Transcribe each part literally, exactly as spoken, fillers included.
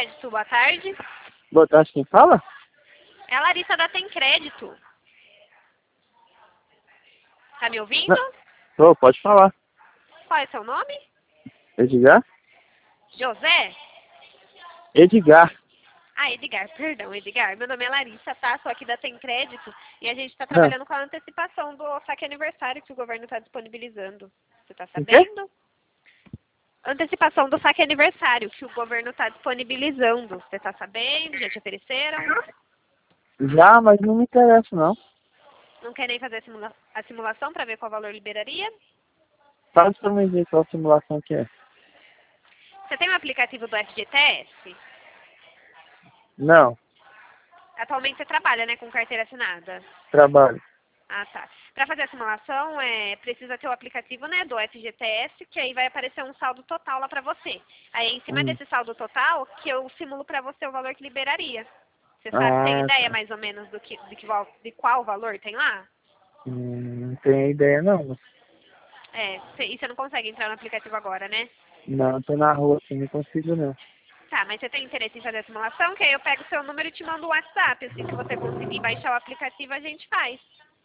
Crédito, boa tarde. Boa tarde, quem fala? É a Larissa da Tem Crédito. Tá me ouvindo? Não. Tô, pode falar. Qual é seu nome? Edgar? José? Edgar. Ah, Edgar, perdão, Edgar. Meu nome é Larissa, tá? Sou aqui da Tem Crédito e a gente tá Ah. trabalhando com a antecipação do saque aniversário que o governo tá disponibilizando. Você tá O quê? sabendo? Antecipação do saque aniversário que o governo tá disponibilizando. Você tá sabendo? Já te ofereceram? Já, mas não me interessa, não. Não quer nem fazer a, simula a simulação para ver qual valor liberaria? Faz pra mim ver qual simulação que é. Você tem o aplicativo do F G T S? Não, Atualmente você trabalha, né, com carteira assinada? trabalho. Ah, tá. Para fazer a simulação, é, precisa ter o aplicativo, né, do F G T S, que aí vai aparecer um saldo total lá para você. Aí, em cima Hum. desse saldo total, que eu simulo para você o valor que liberaria. Você sabe, tem Ah, ideia tá. mais ou menos do que, de, que, val- de qual valor tem lá? Hum, não tenho ideia, não. Mas... É, cê- e você não consegue entrar no aplicativo agora, né? Não, tô na rua assim, não consigo, não. Tá, mas você tem interesse em fazer a simulação? Que aí eu pego o seu número e te mando um WhatsApp. Assim que você conseguir baixar o aplicativo, a gente faz.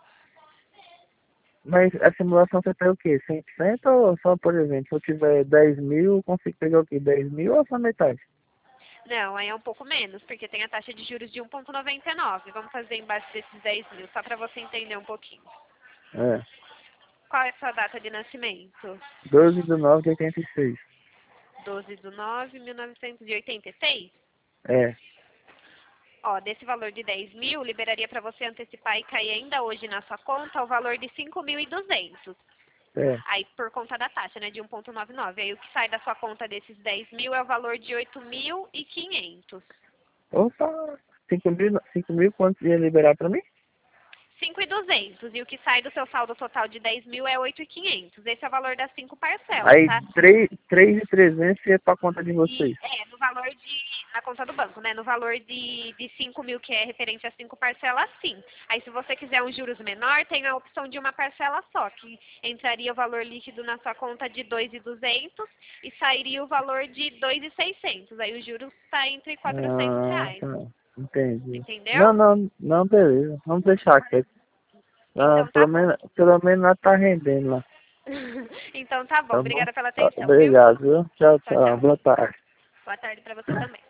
Mas a simulação você tem o quê? cem por cento ou só, por exemplo, se eu tiver dez mil, eu consigo pegar o quê? dez mil ou só metade? Não, aí é um pouco menos, porque tem a taxa de juros de um vírgula noventa e nove. Vamos fazer embaixo desses dez mil, só para você entender um pouquinho. É. Qual é a sua data de nascimento? doze de nove de oitenta e seis. doze de nove de mil novecentos e oitenta e seis? É. Ó, desse valor de dez mil, liberaria para você antecipar e cair ainda hoje na sua conta o valor de cinco mil e duzentos. É. Aí, por conta da taxa, né, de um vírgula noventa e nove. Aí, o que sai da sua conta desses dez mil é o valor de oito mil e quinhentos. Opa! cinco mil, cinco mil quanto ia liberar pra mim? cinco mil e duzentos. E o que sai do seu saldo total de dez mil é oito mil e quinhentos. Esse é o valor das cinco parcelas, Aí tá? três mil e trezentos ia pra conta de E, vocês. é, no valor de... Na conta do banco, né? No valor de, de cinco mil, que é referente a cinco parcelas, sim. Aí, se você quiser um juros menor, tem a opção de uma parcela só, que entraria o valor líquido na sua conta de dois mil e duzentos e sairia o valor de dois mil e seiscentos. Aí, o juros está entre quatrocentos Ah, reais. tá. Entendi. Entendeu? Não, não, não, beleza. Vamos deixar quieto. Ah, Então, tá pelo bom. menos, pelo menos nós tá rendendo lá. Então, tá bom. Tá bom? Obrigada pela Tá, atenção, viu? obrigado, viu? Tchau, Tchau, tchau. tchau. Boa tarde. Boa tarde para você também.